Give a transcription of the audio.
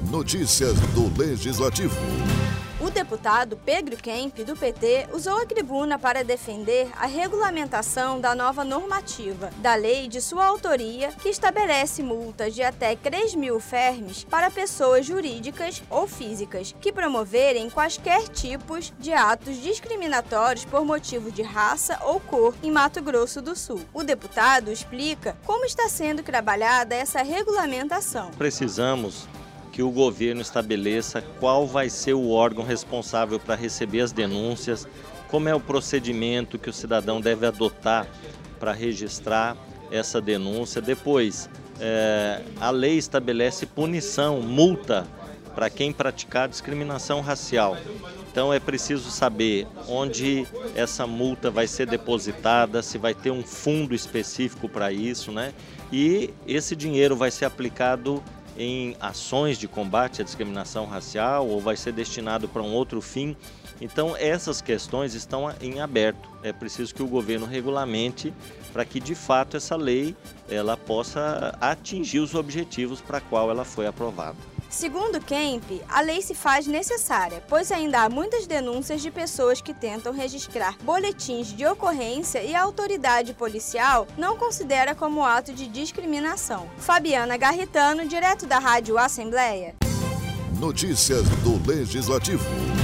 Notícias do Legislativo. O deputado Pedro Kemp, do PT, usou a tribuna para defender a regulamentação da nova normativa da lei de sua autoria, que estabelece multas de até 3.000 fermes para pessoas jurídicas ou físicas que promoverem quaisquer tipos de atos discriminatórios por motivo de raça ou cor em Mato Grosso do Sul. O deputado explica como está sendo trabalhada essa regulamentação. Precisamos que o governo estabeleça qual vai ser o órgão responsável para receber as denúncias, como é o procedimento que o cidadão deve adotar para registrar essa denúncia. Depois, a lei estabelece punição, multa para quem praticar discriminação racial. Então é preciso saber onde essa multa vai ser depositada, se vai ter um fundo específico para isso, né? E esse dinheiro vai ser aplicado em ações de combate à discriminação racial ou vai ser destinado para um outro fim. Então essas questões estão em aberto. É preciso que o governo regulamente para que de fato essa lei ela possa atingir os objetivos para qual ela foi aprovada. Segundo Kemp, a lei se faz necessária, pois ainda há muitas denúncias de pessoas que tentam registrar boletins de ocorrência e a autoridade policial não considera como ato de discriminação. Fabiana Garritano, direto da Rádio Assembleia. Notícias do Legislativo.